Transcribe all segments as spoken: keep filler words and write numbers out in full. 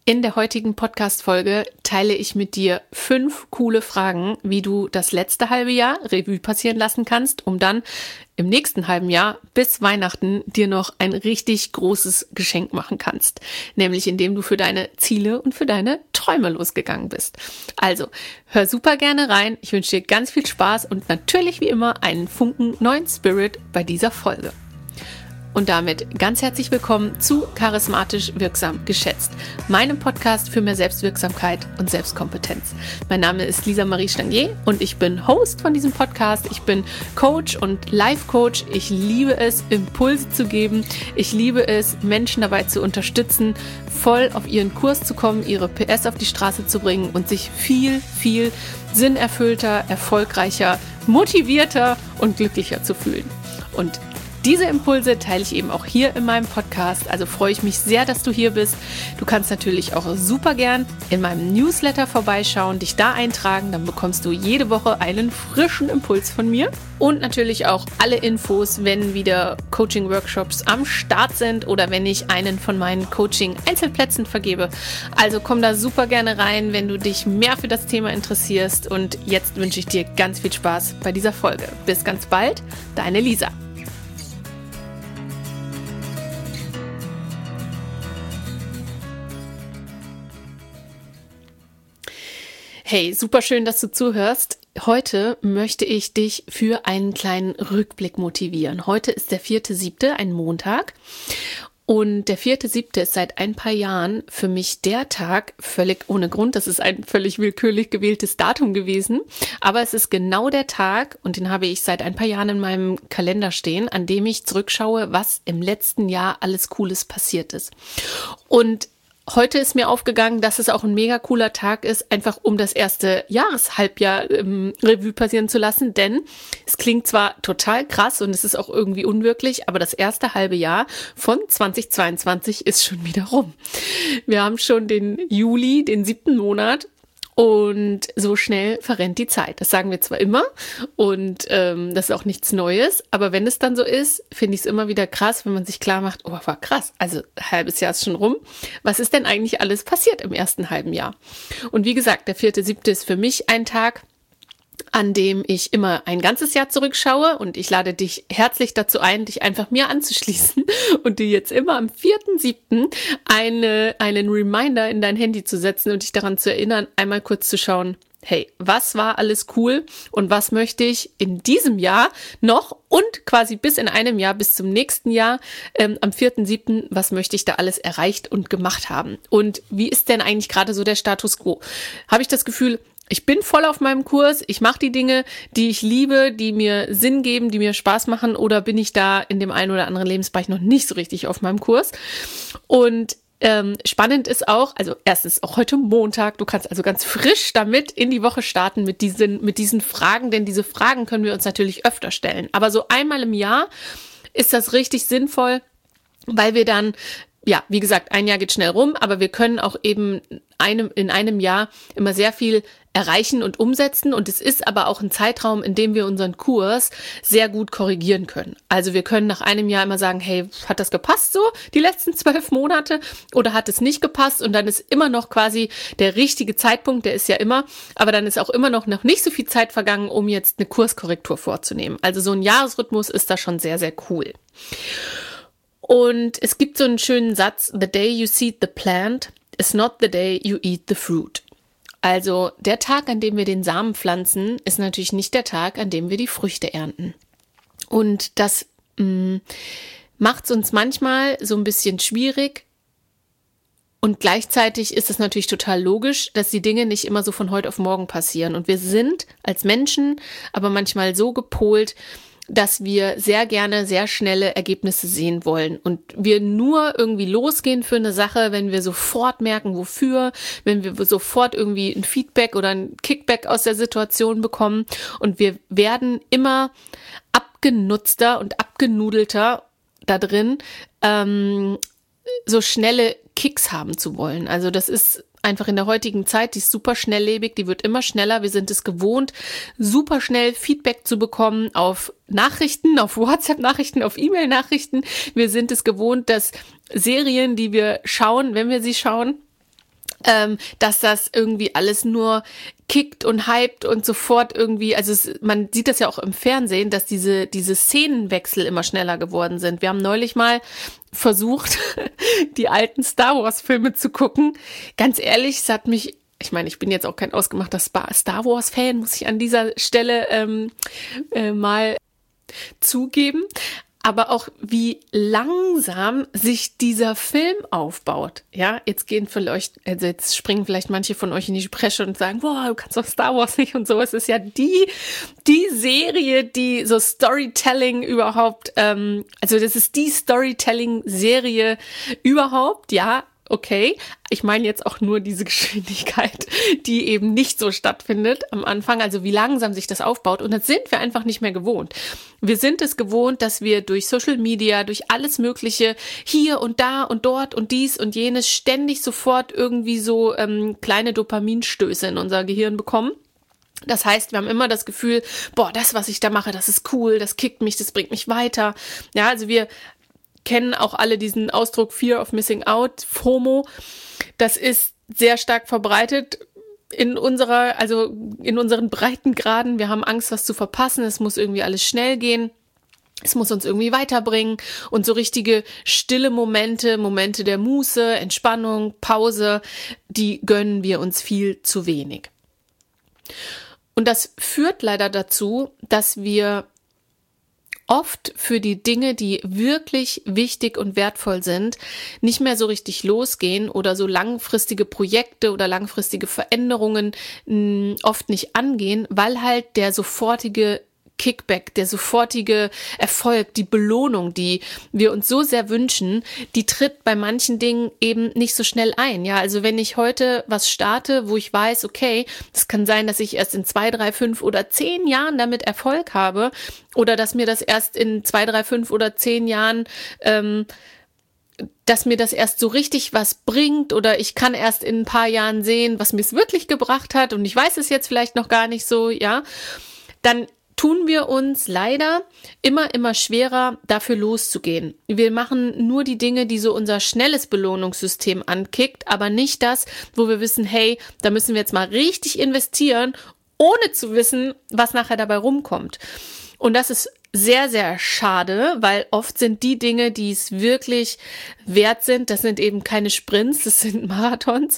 In der heutigen Podcast-Folge teile ich mit dir fünf coole Fragen, wie du das letzte halbe Jahr Revue passieren lassen kannst, um dann im nächsten halben Jahr bis Weihnachten dir noch ein richtig großes Geschenk machen kannst. Nämlich indem du für deine Ziele und für deine Träume losgegangen bist. Also, hör super gerne rein. Ich wünsche dir ganz viel Spaß und natürlich wie immer einen Funken neuen Spirit bei dieser Folge. Und damit ganz herzlich willkommen zu Charismatisch Wirksam Geschätzt, meinem Podcast für mehr Selbstwirksamkeit und Selbstkompetenz. Mein Name ist Lisa Marie Stangier und ich bin Host von diesem Podcast. Ich bin Coach und Life-Coach. Ich liebe es, Impulse zu geben. Ich liebe es, Menschen dabei zu unterstützen, voll auf ihren Kurs zu kommen, ihre P S auf die Straße zu bringen und sich viel, viel sinnerfüllter, erfolgreicher, motivierter und glücklicher zu fühlen. Und diese Impulse teile ich eben auch hier in meinem Podcast, also freue ich mich sehr, dass du hier bist. Du kannst natürlich auch super gern in meinem Newsletter vorbeischauen, dich da eintragen, dann bekommst du jede Woche einen frischen Impuls von mir. Und natürlich auch alle Infos, wenn wieder Coaching-Workshops am Start sind oder wenn ich einen von meinen Coaching-Einzelplätzen vergebe. Also komm da super gerne rein, wenn du dich mehr für das Thema interessierst. Und jetzt wünsche ich dir ganz viel Spaß bei dieser Folge. Bis ganz bald, deine Lisa. Hey, super schön, dass du zuhörst. Heute möchte ich dich für einen kleinen Rückblick motivieren. Heute ist der vierte siebte, ein Montag. Und der vierte siebte ist seit ein paar Jahren für mich der Tag, völlig ohne Grund. Das ist ein völlig willkürlich gewähltes Datum gewesen. Aber es ist genau der Tag, und den habe ich seit ein paar Jahren in meinem Kalender stehen, an dem ich zurückschaue, was im letzten Jahr alles Cooles passiert ist. Und heute ist mir aufgegangen, dass es auch ein mega cooler Tag ist, einfach um das erste Jahreshalbjahr ähm, Revue passieren zu lassen, denn es klingt zwar total krass und es ist auch irgendwie unwirklich, aber das erste halbe Jahr von zweitausendzweiundzwanzig ist schon wieder rum. Wir haben schon den Juli, den siebten Monat. Und so schnell verrennt die Zeit. Das sagen wir zwar immer und ähm, das ist auch nichts Neues, aber wenn es dann so ist, finde ich es immer wieder krass, wenn man sich klar macht, oh, war krass, also ein halbes Jahr ist schon rum. Was ist denn eigentlich alles passiert im ersten halben Jahr? Und wie gesagt, der vierte siebte ist für mich ein Tag, an dem ich immer ein ganzes Jahr zurückschaue, und ich lade dich herzlich dazu ein, dich einfach mir anzuschließen und dir jetzt immer am vierten siebten eine, einen Reminder in dein Handy zu setzen und dich daran zu erinnern, einmal kurz zu schauen, hey, was war alles cool und was möchte ich in diesem Jahr noch und quasi bis in einem Jahr, bis zum nächsten Jahr, ähm, am vierten siebten, was möchte ich da alles erreicht und gemacht haben? Und wie ist denn eigentlich gerade so der Status quo? Habe ich das Gefühl, ich bin voll auf meinem Kurs, ich mache die Dinge, die ich liebe, die mir Sinn geben, die mir Spaß machen, oder bin ich da in dem einen oder anderen Lebensbereich noch nicht so richtig auf meinem Kurs? Und ähm, spannend ist auch, also erstens auch heute Montag, du kannst also ganz frisch damit in die Woche starten mit diesen, mit diesen Fragen, denn diese Fragen können wir uns natürlich öfter stellen. Aber so einmal im Jahr ist das richtig sinnvoll, weil wir dann, ja, wie gesagt, ein Jahr geht schnell rum, aber wir können auch eben einem, in einem Jahr immer sehr viel erreichen und umsetzen, und es ist aber auch ein Zeitraum, in dem wir unseren Kurs sehr gut korrigieren können. Also wir können nach einem Jahr immer sagen, hey, hat das gepasst so, die letzten zwölf Monate, oder hat es nicht gepasst, und dann ist immer noch quasi der richtige Zeitpunkt, der ist ja immer, aber dann ist auch immer noch, noch nicht so viel Zeit vergangen, um jetzt eine Kurskorrektur vorzunehmen. Also so ein Jahresrhythmus ist da schon sehr, sehr cool. Und es gibt so einen schönen Satz, the day you seed the plant is not the day you eat the fruit. Also der Tag, an dem wir den Samen pflanzen, ist natürlich nicht der Tag, an dem wir die Früchte ernten. Und das macht es uns manchmal so ein bisschen schwierig. Und gleichzeitig ist es natürlich total logisch, dass die Dinge nicht immer so von heute auf morgen passieren. Und wir sind als Menschen aber manchmal so gepolt, dass wir sehr gerne sehr schnelle Ergebnisse sehen wollen und wir nur irgendwie losgehen für eine Sache, wenn wir sofort merken, wofür, wenn wir sofort irgendwie ein Feedback oder ein Kickback aus der Situation bekommen, und wir werden immer abgenutzter und abgenudelter da drin, ähm, so schnelle Kicks haben zu wollen. Also das ist einfach in der heutigen Zeit, die ist super schnelllebig, die wird immer schneller. Wir sind es gewohnt, super schnell Feedback zu bekommen auf Nachrichten, auf WhatsApp-Nachrichten, auf E-Mail-Nachrichten. Wir sind es gewohnt, dass Serien, die wir schauen, wenn wir sie schauen, ähm, dass das irgendwie alles nur kickt und hypt und sofort irgendwie, also es, man sieht das ja auch im Fernsehen, dass diese, diese Szenenwechsel immer schneller geworden sind. Wir haben neulich mal versucht, die alten Star Wars Filme zu gucken. Ganz ehrlich, es hat mich, ich meine, ich bin jetzt auch kein ausgemachter Star Wars Fan, muss ich an dieser Stelle ähm, äh, mal zugeben. Aber auch wie langsam sich dieser Film aufbaut. Ja, jetzt gehen vielleicht, also jetzt springen vielleicht manche von euch in die Bresche und sagen, boah, du kannst doch Star Wars nicht und so. Es ist ja die, die Serie, die so Storytelling überhaupt, ähm, also das ist die Storytelling-Serie überhaupt, ja. Okay, ich meine jetzt auch nur diese Geschwindigkeit, die eben nicht so stattfindet am Anfang, also wie langsam sich das aufbaut. Und das sind wir einfach nicht mehr gewohnt. Wir sind es gewohnt, dass wir durch Social Media, durch alles Mögliche hier und da und dort und dies und jenes ständig sofort irgendwie so ähm, kleine Dopaminstöße in unser Gehirn bekommen. Das heißt, wir haben immer das Gefühl, boah, das, was ich da mache, das ist cool, das kickt mich, das bringt mich weiter. Ja, also wir kennen auch alle diesen Ausdruck Fear of Missing Out, FOMO. Das ist sehr stark verbreitet in unserer, also in unseren Breitengraden. Wir haben Angst, was zu verpassen. Es muss irgendwie alles schnell gehen. Es muss uns irgendwie weiterbringen. Und so richtige stille Momente, Momente der Muße, Entspannung, Pause, die gönnen wir uns viel zu wenig. Und das führt leider dazu, dass wir oft für die Dinge, die wirklich wichtig und wertvoll sind, nicht mehr so richtig losgehen oder so langfristige Projekte oder langfristige Veränderungen mh, oft nicht angehen, weil halt der sofortige Kickback, der sofortige Erfolg, die Belohnung, die wir uns so sehr wünschen, die tritt bei manchen Dingen eben nicht so schnell ein. Ja, also wenn ich heute was starte, wo ich weiß, okay, es kann sein, dass ich erst in zwei, drei, fünf oder zehn Jahren damit Erfolg habe oder dass mir das erst in zwei, drei, fünf oder zehn Jahren ähm, dass mir das erst so richtig was bringt oder ich kann erst in ein paar Jahren sehen, was mir es wirklich gebracht hat und ich weiß es jetzt vielleicht noch gar nicht so, ja, dann tun wir uns leider immer, immer schwerer, dafür loszugehen. Wir machen nur die Dinge, die so unser schnelles Belohnungssystem ankickt, aber nicht das, wo wir wissen, hey, da müssen wir jetzt mal richtig investieren, ohne zu wissen, was nachher dabei rumkommt. Und das ist sehr, sehr schade, weil oft sind die Dinge, die es wirklich wert sind, das sind eben keine Sprints, das sind Marathons.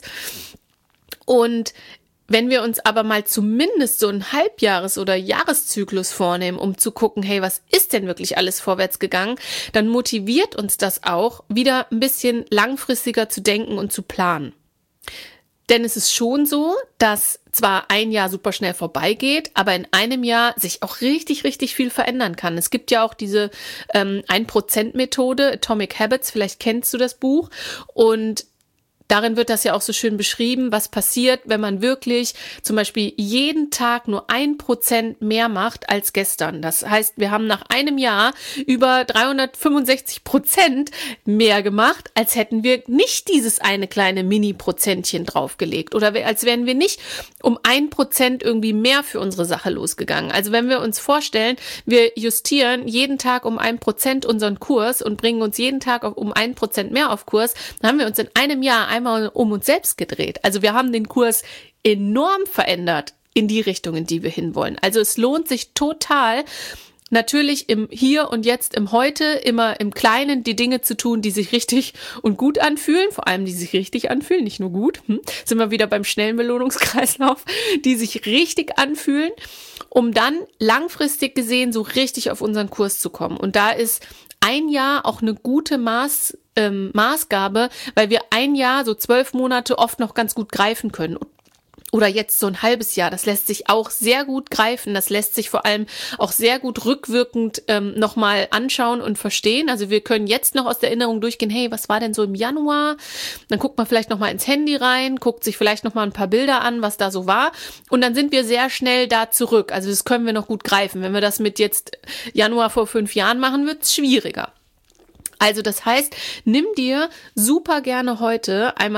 Und wenn wir uns aber mal zumindest so einen Halbjahres- oder Jahreszyklus vornehmen, um zu gucken, hey, was ist denn wirklich alles vorwärts gegangen, dann motiviert uns das auch, wieder ein bisschen langfristiger zu denken und zu planen. Denn es ist schon so, dass zwar ein Jahr super schnell vorbeigeht, aber in einem Jahr sich auch richtig, richtig viel verändern kann. Es gibt ja auch diese ähm, ein Prozent Methode, Atomic Habits, vielleicht kennst du das Buch, und darin wird das ja auch so schön beschrieben, was passiert, wenn man wirklich zum Beispiel jeden Tag nur ein Prozent mehr macht als gestern. Das heißt, wir haben nach einem Jahr über dreihundertfünfundsechzig Prozent mehr gemacht, als hätten wir nicht dieses eine kleine Mini-Prozentchen draufgelegt oder als wären wir nicht um ein Prozent irgendwie mehr für unsere Sache losgegangen. Also wenn wir uns vorstellen, wir justieren jeden Tag um ein Prozent unseren Kurs und bringen uns jeden Tag um ein Prozent mehr auf Kurs, dann haben wir uns in einem Jahr einmal um uns selbst gedreht. Also wir haben den Kurs enorm verändert in die Richtung, in die wir hinwollen. Also es lohnt sich total, natürlich im Hier und Jetzt, im Heute, immer im Kleinen die Dinge zu tun, die sich richtig und gut anfühlen, vor allem die sich richtig anfühlen, nicht nur gut. Hm? Sind wir wieder beim schnellen Belohnungskreislauf, die sich richtig anfühlen, um dann langfristig gesehen so richtig auf unseren Kurs zu kommen. Und da ist ein Jahr auch eine gute Maß, ähm, Maßgabe, weil wir ein Jahr, so zwölf Monate oft noch ganz gut greifen können. Oder jetzt so ein halbes Jahr, das lässt sich auch sehr gut greifen. Das lässt sich vor allem auch sehr gut rückwirkend ähm, nochmal anschauen und verstehen. Also wir können jetzt noch aus der Erinnerung durchgehen, hey, was war denn so im Januar? Dann guckt man vielleicht nochmal ins Handy rein, guckt sich vielleicht nochmal ein paar Bilder an, was da so war. Und dann sind wir sehr schnell da zurück. Also das können wir noch gut greifen. Wenn wir das mit jetzt Januar vor fünf Jahren machen, wird es schwieriger. Also das heißt, nimm dir super gerne heute einmal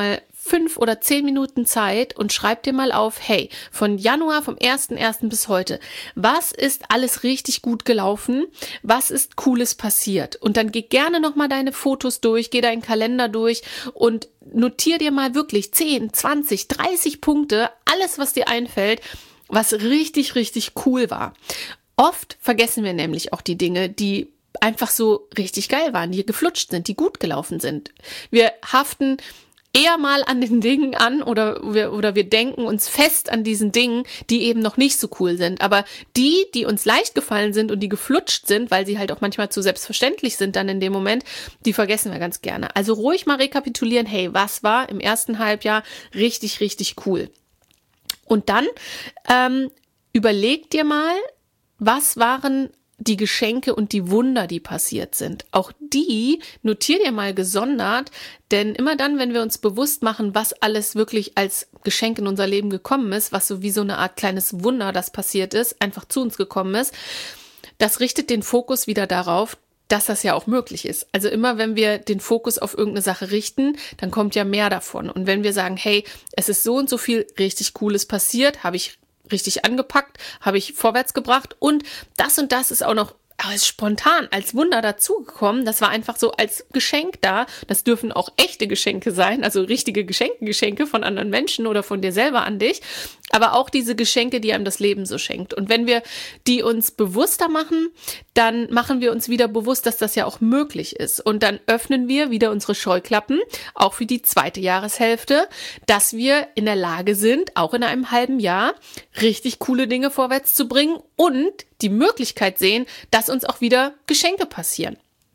fünf oder zehn Minuten Zeit und schreib dir mal auf, hey, von Januar, vom ersten ersten bis heute, was ist alles richtig gut gelaufen? Was ist Cooles passiert? Und dann geh gerne nochmal deine Fotos durch, geh deinen Kalender durch und notier dir mal wirklich zehn, zwanzig, dreißig Punkte, alles, was dir einfällt, was richtig, richtig cool war. Oft vergessen wir nämlich auch die Dinge, die einfach so richtig geil waren, die geflutscht sind, die gut gelaufen sind. Wir haften eher mal an den Dingen an oder wir, oder wir denken uns fest an diesen Dingen, die eben noch nicht so cool sind. Aber die, die uns leicht gefallen sind und die geflutscht sind, weil sie halt auch manchmal zu selbstverständlich sind dann in dem Moment, die vergessen wir ganz gerne. Also ruhig mal rekapitulieren, hey, was war im ersten Halbjahr richtig, richtig cool? Und dann ähm, überleg dir mal, was waren die Geschenke und die Wunder, die passiert sind. Auch die notier dir mal gesondert, denn immer dann, wenn wir uns bewusst machen, was alles wirklich als Geschenk in unser Leben gekommen ist, was so wie so eine Art kleines Wunder, das passiert ist, einfach zu uns gekommen ist, das richtet den Fokus wieder darauf, dass das ja auch möglich ist. Also immer, wenn wir den Fokus auf irgendeine Sache richten, dann kommt ja mehr davon. Und wenn wir sagen, hey, es ist so und so viel richtig Cooles passiert, habe ich richtig angepackt, habe ich vorwärts gebracht und das und das ist auch noch als spontan, als Wunder dazugekommen. Das war einfach so als Geschenk da. Das dürfen auch echte Geschenke sein, also richtige Geschenke, Geschenke von anderen Menschen oder von dir selber an dich. Aber auch diese Geschenke, die einem das Leben so schenkt. Und wenn wir die uns bewusster machen, dann machen wir uns wieder bewusst, dass das ja auch möglich ist. Und dann öffnen wir wieder unsere Scheuklappen, auch für die zweite Jahreshälfte, dass wir in der Lage sind, auch in einem halben Jahr richtig coole Dinge vorwärts zu bringen und die Möglichkeit sehen, dass uns auch wieder Geschenke passieren.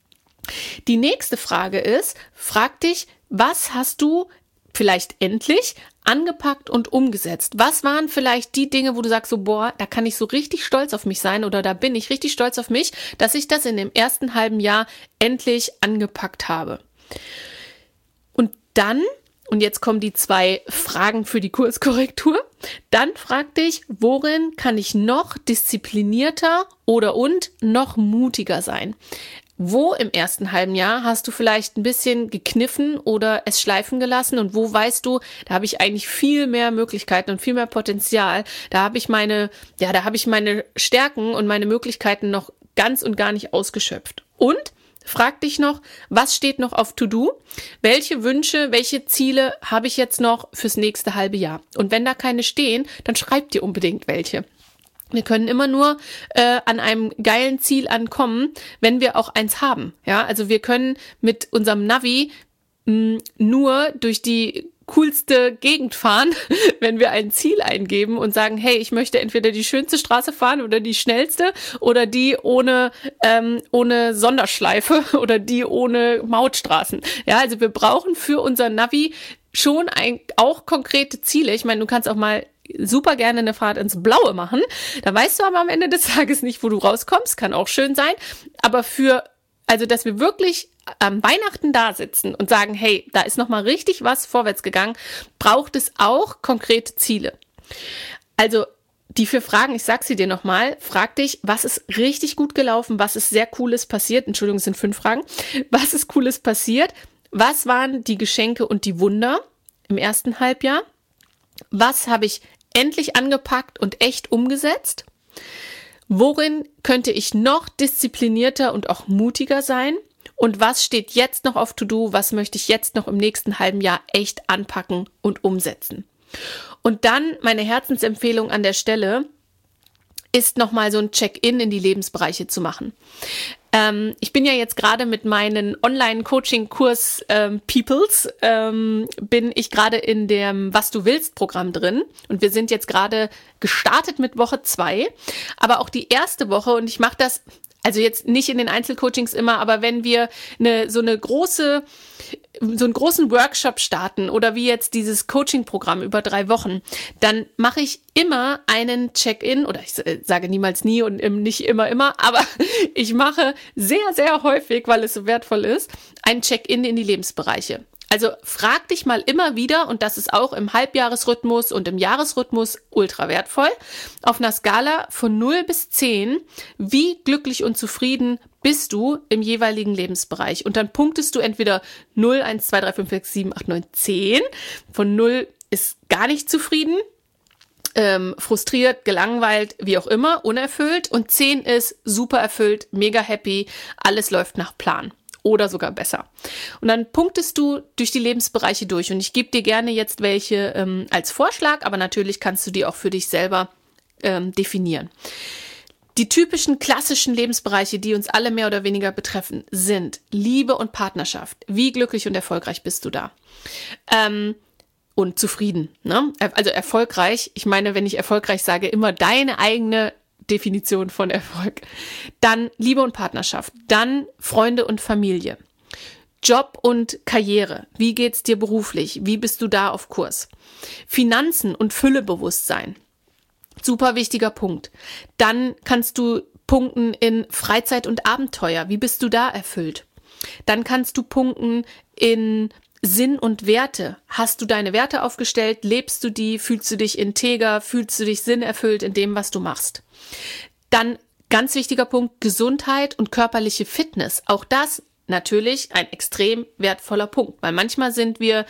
Die nächste Frage ist, frag dich, was hast du vielleicht endlich angepackt und umgesetzt? Was waren vielleicht die Dinge, wo du sagst so, boah, da kann ich so richtig stolz auf mich sein oder da bin ich richtig stolz auf mich, dass ich das in dem ersten halben Jahr endlich angepackt habe? Und dann, und jetzt kommen die zwei Fragen für die Kurskorrektur, dann frag dich, worin kann ich noch disziplinierter oder und noch mutiger sein? Wo im ersten halben Jahr hast du vielleicht ein bisschen gekniffen oder es schleifen gelassen und wo weißt du, da habe ich eigentlich viel mehr Möglichkeiten und viel mehr Potenzial. Da habe ich meine, ja, da habe ich meine Stärken und meine Möglichkeiten noch ganz und gar nicht ausgeschöpft. Und frag dich noch, was steht noch auf To-Do? Welche Wünsche, welche Ziele habe ich jetzt noch fürs nächste halbe Jahr? Und wenn da keine stehen, dann schreib dir unbedingt welche. Wir können immer nur äh, an einem geilen Ziel ankommen, wenn wir auch eins haben. Ja, also wir können mit unserem Navi mh, nur durch die coolste Gegend fahren, wenn wir ein Ziel eingeben und sagen, hey, ich möchte entweder die schönste Straße fahren oder die schnellste oder die ohne ähm, ohne Sonderschleife oder die ohne Mautstraßen. Ja, also wir brauchen für unser Navi schon ein, auch konkrete Ziele. Ich meine, du kannst auch mal super gerne eine Fahrt ins Blaue machen. Da weißt du aber am Ende des Tages nicht, wo du rauskommst. Kann auch schön sein. Aber für, also, dass wir wirklich am Weihnachten da sitzen und sagen, hey, da ist nochmal richtig was vorwärts gegangen, braucht es auch konkrete Ziele. Also, die vier Fragen, ich sag sie dir nochmal, frag dich, was ist richtig gut gelaufen, was ist sehr Cooles passiert, Entschuldigung, es sind fünf Fragen, was ist Cooles passiert, was waren die Geschenke und die Wunder im ersten Halbjahr, was habe ich endlich angepackt und echt umgesetzt, worin könnte ich noch disziplinierter und auch mutiger sein und was steht jetzt noch auf To-Do, was möchte ich jetzt noch im nächsten halben Jahr echt anpacken und umsetzen. Und dann meine Herzensempfehlung an der Stelle ist nochmal so ein Check-in in die Lebensbereiche zu machen. Ähm, ich bin ja jetzt gerade mit meinen Online-Coaching-Kurs ähm, Peoples, ähm, bin ich gerade in dem Was du willst Programm drin und wir sind jetzt gerade gestartet mit Woche zwei, aber auch die erste Woche und ich mache das, also jetzt nicht in den Einzelcoachings immer, aber wenn wir eine so eine große so einen großen Workshop starten oder wie jetzt dieses Coaching-Programm über drei Wochen, dann mache ich immer einen Check-in oder ich sage niemals nie und nicht immer, immer, aber ich mache sehr, sehr häufig, weil es so wertvoll ist, einen Check-in in die Lebensbereiche. Also frag dich mal immer wieder, und das ist auch im Halbjahresrhythmus und im Jahresrhythmus ultra wertvoll, auf einer Skala von null bis zehn, wie glücklich und zufrieden bist du im jeweiligen Lebensbereich? Und dann punktest du entweder null, eins, zwei, drei, fünf, sechs, sieben, acht, neun, zehn. Von null ist gar nicht zufrieden, ähm, frustriert, gelangweilt, wie auch immer, unerfüllt. Und zehn ist super erfüllt, mega happy, alles läuft nach Plan. Oder sogar besser. Und dann punktest du durch die Lebensbereiche durch. Und ich gebe dir gerne jetzt welche ähm, als Vorschlag, aber natürlich kannst du die auch für dich selber ähm, definieren. Die typischen klassischen Lebensbereiche, die uns alle mehr oder weniger betreffen, sind Liebe und Partnerschaft. Wie glücklich und erfolgreich bist du da? Ähm, und zufrieden, ne? Also erfolgreich. Ich meine, wenn ich erfolgreich sage, immer deine eigene Definition von Erfolg. Dann Liebe und Partnerschaft. Dann Freunde und Familie. Job und Karriere. Wie geht's dir beruflich? Wie bist du da auf Kurs? Finanzen und Füllebewusstsein. Super wichtiger Punkt. Dann kannst du punkten in Freizeit und Abenteuer. Wie bist du da erfüllt? Dann kannst du punkten in Sinn und Werte. Hast du deine Werte aufgestellt? Lebst du die? Fühlst du dich integer? Fühlst du dich sinnerfüllt in dem, was du machst? Dann ganz wichtiger Punkt, Gesundheit und körperliche Fitness. Auch das natürlich ein extrem wertvoller Punkt, weil manchmal sind wir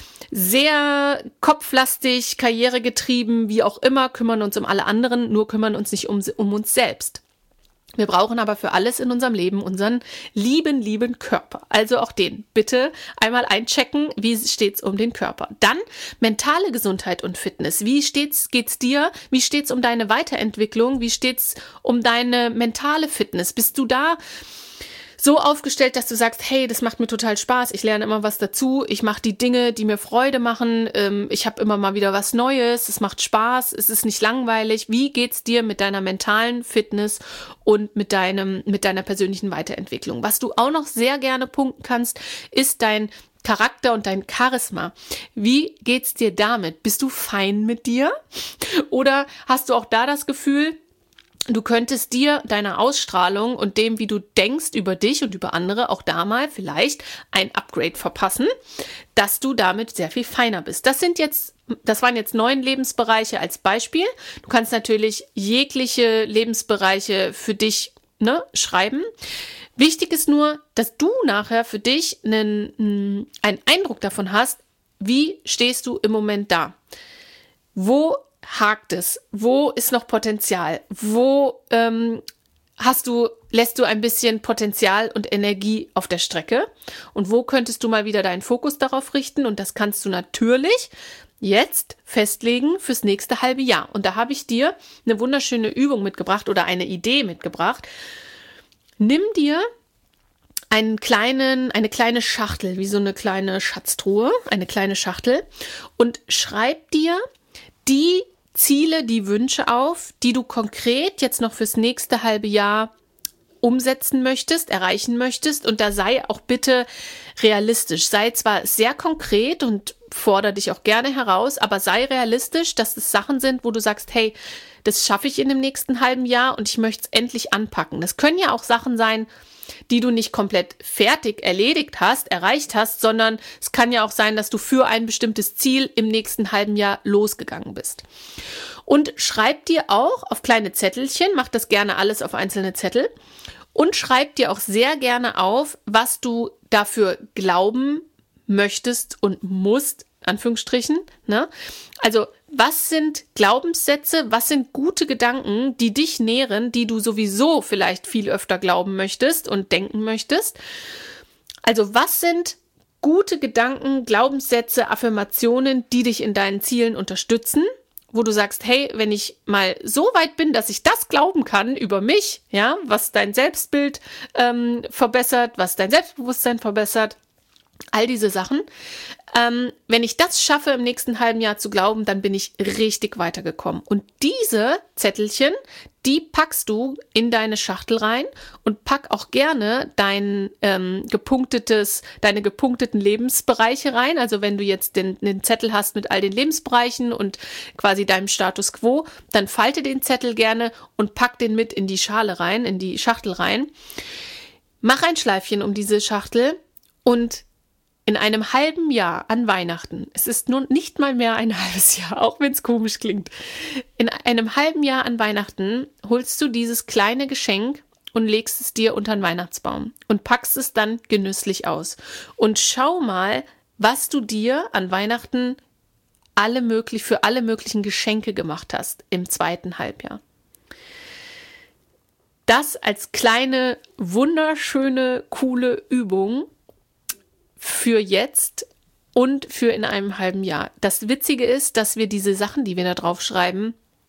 sehr kopflastig, karrieregetrieben, wie auch immer, kümmern uns um alle anderen, nur kümmern uns nicht um, um uns selbst. Wir brauchen aber für alles in unserem Leben unseren lieben, lieben Körper. Also auch den bitte einmal einchecken, wie steht's um den Körper. Dann mentale Gesundheit und Fitness. Wie steht's, geht's dir? Wie steht's um deine Weiterentwicklung? Wie steht's um deine mentale Fitness? Bist du da so aufgestellt, dass du sagst, hey, das macht mir total Spaß, ich lerne immer was dazu, ich mache die Dinge, die mir Freude machen, ähm, ich habe immer mal wieder was Neues, es macht Spaß, es ist nicht langweilig. Wie geht's dir mit deiner mentalen Fitness und mit deinem, mit deiner persönlichen Weiterentwicklung? Was du auch noch sehr gerne punkten kannst, ist dein Charakter und dein Charisma. Wie geht's dir damit? Bist du fein mit dir? Oder hast du auch da das Gefühl, du könntest dir, deiner Ausstrahlung und dem, wie du denkst über dich und über andere, auch da mal vielleicht ein Upgrade verpassen, dass du damit sehr viel feiner bist. Das sind jetzt, das waren jetzt neun Lebensbereiche als Beispiel. Du kannst natürlich jegliche Lebensbereiche für dich, ne, schreiben. Wichtig ist nur, dass du nachher für dich einen, einen Eindruck davon hast, wie stehst du im Moment da? Wo hakt es? Wo ist noch Potenzial? Wo ähm, hast du, lässt du ein bisschen Potenzial und Energie auf der Strecke? Und wo könntest du mal wieder deinen Fokus darauf richten? Und das kannst du natürlich jetzt festlegen fürs nächste halbe Jahr. Und da habe ich dir eine wunderschöne Übung mitgebracht oder eine Idee mitgebracht. Nimm dir einen kleinen, eine kleine Schachtel, wie so eine kleine Schatztruhe, eine kleine Schachtel, und schreib dir die Ziele, die Wünsche auf, die du konkret jetzt noch fürs nächste halbe Jahr umsetzen möchtest, erreichen möchtest. Und da sei auch bitte realistisch. Sei zwar sehr konkret und fordere dich auch gerne heraus, aber sei realistisch, dass es Sachen sind, wo du sagst, hey, das schaffe ich in dem nächsten halben Jahr und ich möchte es endlich anpacken. Das können ja auch Sachen sein, die du nicht komplett fertig erledigt hast, erreicht hast, sondern es kann ja auch sein, dass du für ein bestimmtes Ziel im nächsten halben Jahr losgegangen bist. Und schreib dir auch auf kleine Zettelchen, mach das gerne alles auf einzelne Zettel und schreib dir auch sehr gerne auf, was du dafür glauben möchtest und musst, Anführungsstrichen, ne? Also, was sind Glaubenssätze, was sind gute Gedanken, die dich nähren, die du sowieso vielleicht viel öfter glauben möchtest und denken möchtest? Also, was sind gute Gedanken, Glaubenssätze, Affirmationen, die dich in deinen Zielen unterstützen, wo du sagst, hey, wenn ich mal so weit bin, dass ich das glauben kann über mich, ja, was dein Selbstbild ähm, verbessert, was dein Selbstbewusstsein verbessert, all diese Sachen. Ähm, wenn ich das schaffe, im nächsten halben Jahr zu glauben, dann bin ich richtig weitergekommen. Und diese Zettelchen, die packst du in deine Schachtel rein und pack auch gerne dein ähm, gepunktetes, deine gepunkteten Lebensbereiche rein. Also wenn du jetzt den, den Zettel hast mit all den Lebensbereichen und quasi deinem Status Quo, dann falte den Zettel gerne und pack den mit in die Schale rein, in die Schachtel rein. Mach ein Schleifchen um diese Schachtel und in einem halben Jahr an Weihnachten, es ist nun nicht mal mehr ein halbes Jahr, auch wenn es komisch klingt, in einem halben Jahr an Weihnachten holst du dieses kleine Geschenk und legst es dir unter den Weihnachtsbaum und packst es dann genüsslich aus. Und schau mal, was du dir an Weihnachten alle möglich, für alle möglichen Geschenke gemacht hast im zweiten Halbjahr. Das als kleine, wunderschöne, coole Übung für jetzt und für in einem halben Jahr. Das Witzige ist, dass wir diese Sachen, die wir da drauf schreiben,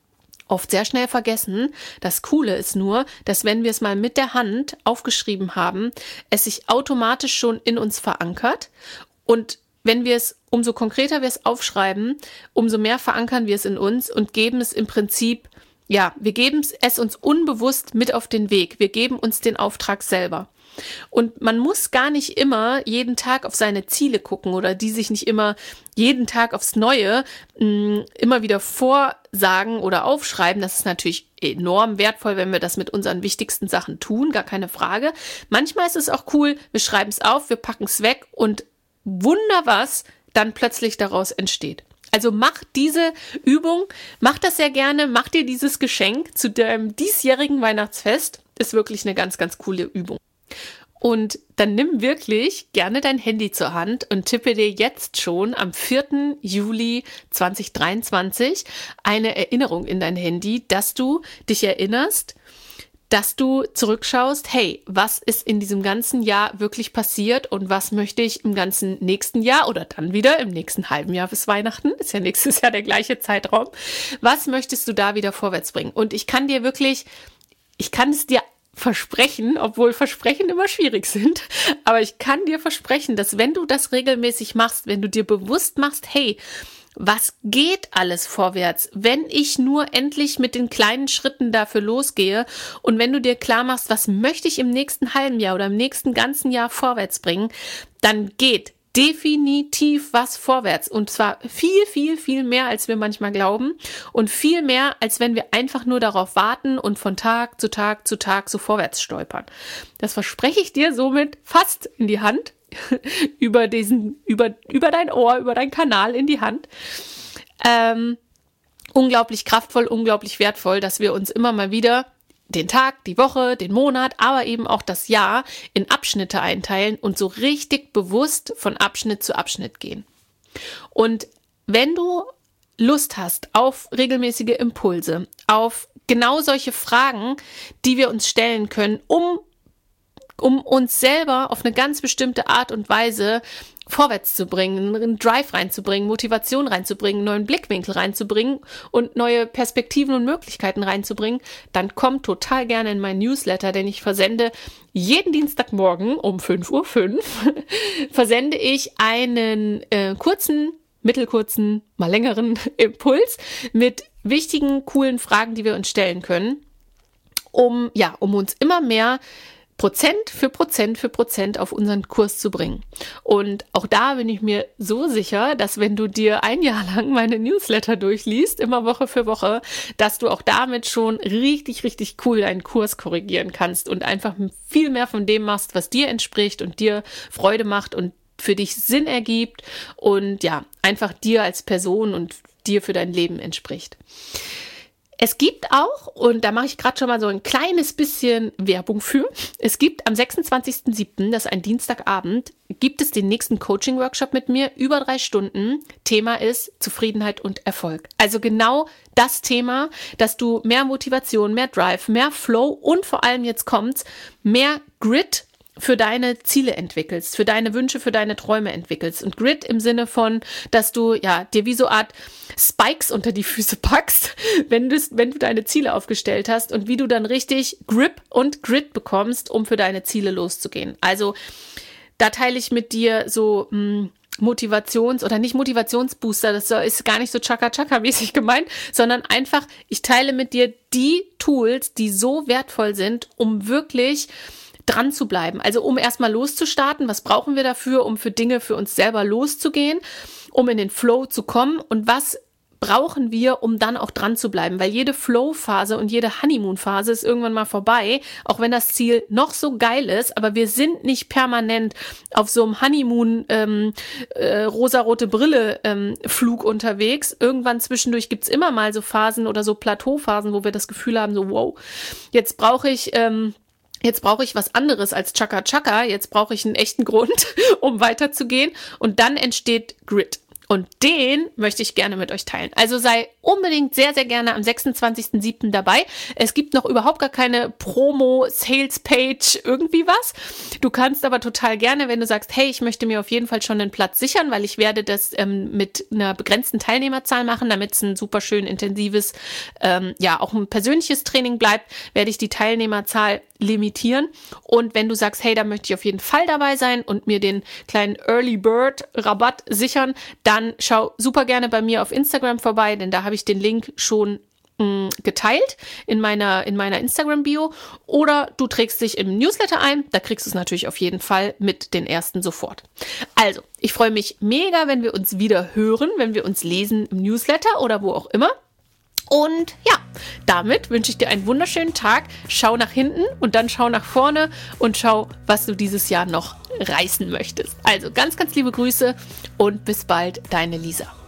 oft sehr schnell vergessen. Das Coole ist nur, dass wenn wir es mal mit der Hand aufgeschrieben haben, es sich automatisch schon in uns verankert. Und wenn wir es, umso konkreter wir es aufschreiben, umso mehr verankern wir es in uns und geben es im Prinzip, ja, wir geben es uns unbewusst mit auf den Weg. Wir geben uns den Auftrag selber. Und man muss gar nicht immer jeden Tag auf seine Ziele gucken oder die sich nicht immer jeden Tag aufs Neue mh, immer wieder vorsagen oder aufschreiben. Das ist natürlich enorm wertvoll, wenn wir das mit unseren wichtigsten Sachen tun, gar keine Frage. Manchmal ist es auch cool, wir schreiben es auf, wir packen es weg und Wunder was dann plötzlich daraus entsteht. Also mach diese Übung, mach das sehr gerne, mach dir dieses Geschenk zu deinem diesjährigen Weihnachtsfest. Ist wirklich eine ganz, ganz coole Übung. Und dann nimm wirklich gerne dein Handy zur Hand und tippe dir jetzt schon am vierten Juli zweitausenddreiundzwanzig eine Erinnerung in dein Handy, dass du dich erinnerst, dass du zurückschaust, hey, was ist in diesem ganzen Jahr wirklich passiert und was möchte ich im ganzen nächsten Jahr oder dann wieder im nächsten halben Jahr bis Weihnachten, ist ja nächstes Jahr der gleiche Zeitraum, was möchtest du da wieder vorwärts bringen? Und ich kann dir wirklich, ich kann es dir versprechen, obwohl Versprechen immer schwierig sind, aber ich kann dir versprechen, dass wenn du das regelmäßig machst, wenn du dir bewusst machst, hey, was geht alles vorwärts, wenn ich nur endlich mit den kleinen Schritten dafür losgehe und wenn du dir klar machst, was möchte ich im nächsten halben Jahr oder im nächsten ganzen Jahr vorwärts bringen, dann geht definitiv was vorwärts und zwar viel, viel, viel mehr, als wir manchmal glauben und viel mehr, als wenn wir einfach nur darauf warten und von Tag zu Tag zu Tag so vorwärts stolpern. Das verspreche ich dir somit fast in die Hand. über diesen, über, über dein Ohr, über deinen Kanal in die Hand. Ähm, unglaublich kraftvoll, unglaublich wertvoll, dass wir uns immer mal wieder den Tag, die Woche, den Monat, aber eben auch das Jahr in Abschnitte einteilen und so richtig bewusst von Abschnitt zu Abschnitt gehen. Und wenn du Lust hast auf regelmäßige Impulse, auf genau solche Fragen, die wir uns stellen können, um um uns selber auf eine ganz bestimmte Art und Weise vorwärts zu bringen, einen Drive reinzubringen, Motivation reinzubringen, einen neuen Blickwinkel reinzubringen und neue Perspektiven und Möglichkeiten reinzubringen, dann komm total gerne in mein Newsletter, denn ich versende jeden Dienstagmorgen um fünf Uhr fünf versende ich einen äh, kurzen, mittelkurzen, mal längeren Impuls mit wichtigen, coolen Fragen, die wir uns stellen können, um, ja, um uns immer mehr Prozent für Prozent für Prozent auf unseren Kurs zu bringen. Und auch da bin ich mir so sicher, dass wenn du dir ein Jahr lang meine Newsletter durchliest, immer Woche für Woche, dass du auch damit schon richtig, richtig cool deinen Kurs korrigieren kannst und einfach viel mehr von dem machst, was dir entspricht und dir Freude macht und für dich Sinn ergibt und ja, einfach dir als Person und dir für dein Leben entspricht. Es gibt auch, und da mache ich gerade schon mal so ein kleines bisschen Werbung für, es gibt am sechsundzwanzigsten siebten, das ist ein Dienstagabend, gibt es den nächsten Coaching-Workshop mit mir, über drei Stunden. Thema ist Zufriedenheit und Erfolg. Also genau das Thema, dass du mehr Motivation, mehr Drive, mehr Flow und vor allem jetzt kommt's, mehr Grit für deine Ziele entwickelst, für deine Wünsche, für deine Träume entwickelst. Und Grit im Sinne von, dass du ja dir wie so Art Spikes unter die Füße packst, wenn du, wenn du deine Ziele aufgestellt hast und wie du dann richtig Grip und Grit bekommst, um für deine Ziele loszugehen. Also da teile ich mit dir so mh, Motivations- oder nicht Motivationsbooster, das ist gar nicht so Chaka-Chaka-mäßig gemeint, sondern einfach, ich teile mit dir die Tools, die so wertvoll sind, um wirklich dran zu bleiben. Also um erstmal loszustarten, was brauchen wir dafür, um für Dinge für uns selber loszugehen, um in den Flow zu kommen und was brauchen wir, um dann auch dran zu bleiben, weil jede Flow-Phase und jede Honeymoon-Phase ist irgendwann mal vorbei, auch wenn das Ziel noch so geil ist, aber wir sind nicht permanent auf so einem Honeymoon ähm, äh, rosarote Brille ähm, Flug unterwegs. Irgendwann zwischendurch gibt's immer mal so Phasen oder so Plateauphasen, wo wir das Gefühl haben, so wow, jetzt brauche ich ähm, Jetzt brauche ich was anderes als Chaka Chaka, jetzt brauche ich einen echten Grund, um weiterzugehen, und dann entsteht Grit. Und den möchte ich gerne mit euch teilen. Also sei unbedingt sehr, sehr gerne am sechsundzwanzigsten siebten dabei. Es gibt noch überhaupt gar keine Promo, Sales-Page, irgendwie was. Du kannst aber total gerne, wenn du sagst, hey, ich möchte mir auf jeden Fall schon einen Platz sichern, weil ich werde das ähm, mit einer begrenzten Teilnehmerzahl machen, damit es ein super schön intensives, ähm, ja, auch ein persönliches Training bleibt, werde ich die Teilnehmerzahl limitieren. Und wenn du sagst, hey, da möchte ich auf jeden Fall dabei sein und mir den kleinen Early Bird Rabatt sichern, dann schau super gerne bei mir auf Instagram vorbei, denn da habe ich den Link schon mh, geteilt in meiner, in meiner Instagram-Bio. Oder du trägst dich im Newsletter ein, da kriegst du es natürlich auf jeden Fall mit den ersten sofort. Also, ich freue mich mega, wenn wir uns wieder hören, wenn wir uns lesen im Newsletter oder wo auch immer. Und ja, damit wünsche ich dir einen wunderschönen Tag. Schau nach hinten und dann schau nach vorne und schau, was du dieses Jahr noch reißen möchtest. Also ganz, ganz liebe Grüße und bis bald, deine Lisa.